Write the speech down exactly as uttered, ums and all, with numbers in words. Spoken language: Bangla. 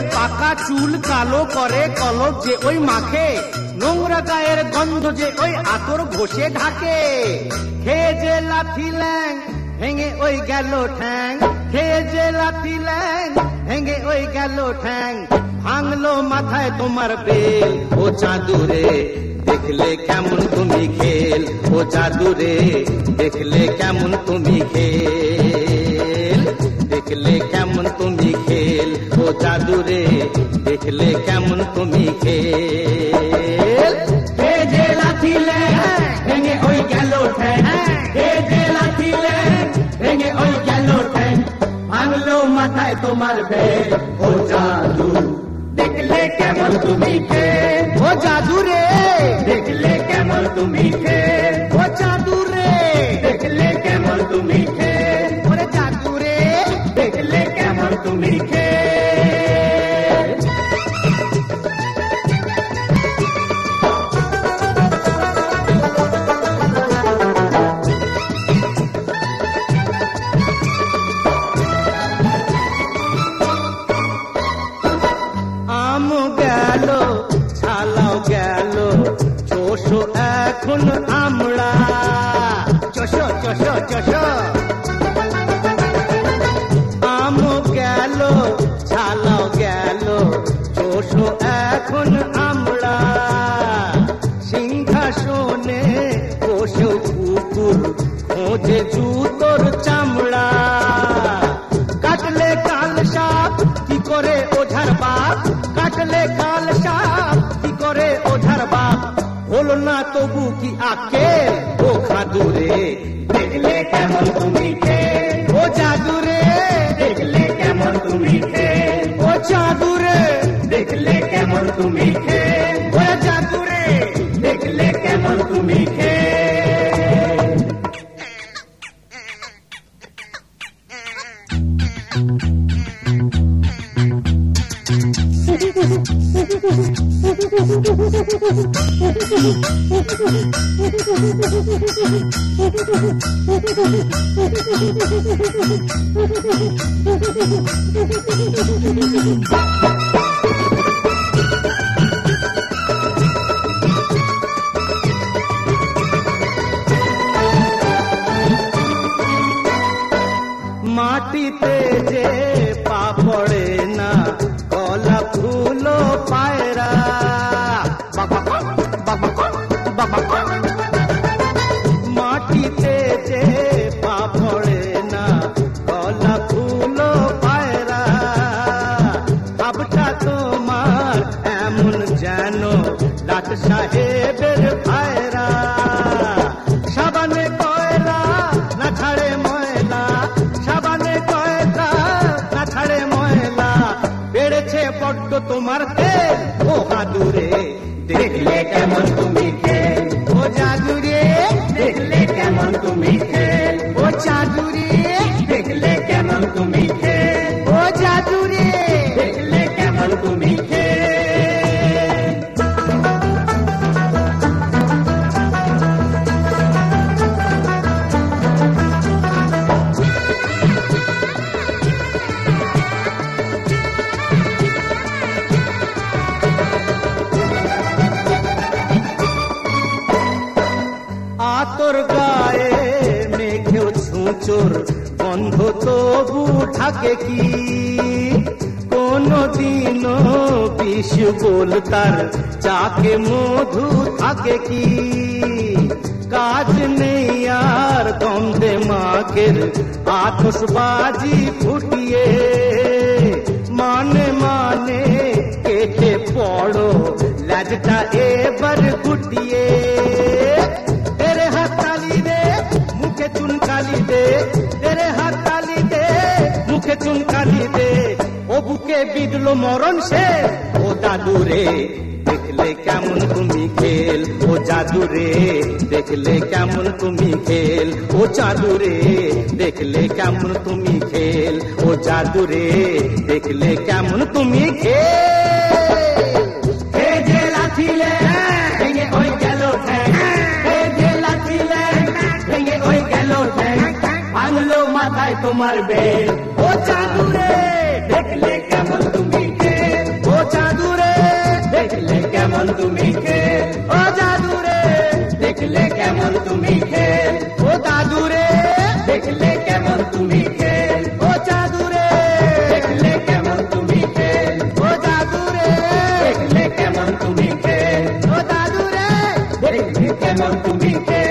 পাকা চুল কালো করে কলপ যে ওই মাখে, নোংরা গায়ের গন্ধ যে ওই আতর ঘষে ঢাকে। খেয়ে যে লাথি ল্যাং ভেঙে ওই গেল ঠ্যাং, খেয়ে যে লাথি ল্যাং ভেঙে ওই গেল ঠ্যাং। ভাঙলো মাথায় তোমার বেল, ও চাঁদুরে দেখলে কেমন তুমি খেল, ও জাদুরে দেখলে কেমন তুমি খেল, দেখলে কেমন তুমি খেল, ও জাদুরে দেখলে কেমন তুমি খেল। হে যে লাথি ল্যাং ভেঙে ওই গেল ঠ্যাং, হে যে লাথি ল্যাং ভেঙে ওই গেল ঠ্যাং। ভাঙলো মাথায় তোমার বেল, ও জাদু দেখলে কেমন তুমি খেল, ও জাদুরে দেখলে কেমন তুমি খেল, ও জাদুরে দেখলে কেমন তুমি খেল, ওরে জাদুরে দেখলে কেমন তুমি খেল। আম গেল ছালাও গেল, চোষো এখন আমরা, চোষো চোষো চোষো। আম গেল ছালাও গেল, চোষো এখন আমরা। সিংহাসনে বসে কুকুর খোঁজে জুতোর চামড়া। কাটলে কাল সাপ কি করে ওঝার বাপ, কাটলে কাল সাপ কি করে ওঝার বাপ। হলো না তবু কি আকেল, ও খাদুরে দেখলে কেমন তুমি খেল, ও জাদুরে দেখলে কেমন তুমি খেল, ও জাদুরে দেখলে কেমন তুমি খেল, ও জাদুরে দেখলে কেমন তুমি খেল। মাটিতে যে পা পড়ে না, কলা ফুলো পায়রা। মাটিতে যে পা পড়ে না, কলা ফুলো পায়রা। ভাবটা তোমার এমন যেন লাট সাহেবের ভাইরা। সাবানে কয়লা না ছাড়ে ময়লা, সাবানে কয়লা না ছাড়ে ময়লা। বেড়েছে বড্ড তোমার তেল, ও জাদুরে দেখলে কেমন তুমি খেল, ও জাদুরে দেখলে কেমন তুমি খেল, ও জাদুরে দেখলে কেমন তুমি খেল, ও জাদুরে দেখলে কেমন তুমি খেল। আতর গায়ে মেঘেও ছুঁচোর গন্ধ তবু থাকে কি। কোনদিনও বিষ বলতার চাকে মধু থাকে কি। কাজ নেই আর দ্বন্দ্বে মাকের আতশবাজি ফুটিয়ে। মানে মানে কেটে পড়ো লাজটা এবার গুটিয়ে। তেরে হাত তালি দে মুখে চুনকালি দে, তেরে হাত তালি দে মুখে চুনকালি দে। ও বুকে বিঁধলো মরণ সে, ও দাদুরে দেখলে কেমন তুমি খেল, ও জাদুরে দেখলে কেমন তুমি খেল, ও জাদুরে দেখলে কেমন তুমি খেল, ও জাদুরে দেখলে কেমন তুমি খেল। হে যে লাথিলে ভেঙে ওই গেল ঠ্যাং, হে যে লাথিলে ভেঙে ওই গেল ঠ্যাং। ভাঙলো মাথায় তোমার বেল, ও জাদুরে দেখলে কেমন তুমি খেল, কেমন তুমি খেল, ও জাদু রে দেখলে কেমন তুমি খেল, ও দাদু রে দেখলে কেমন তুমি খেল, ও জাদু রে দেখলে কেমন তুমি খেল, ও জাদু রে দেখলে কেমন তুমি খেল, ও দাদু রে দেখলে কেমন তুমি খেল।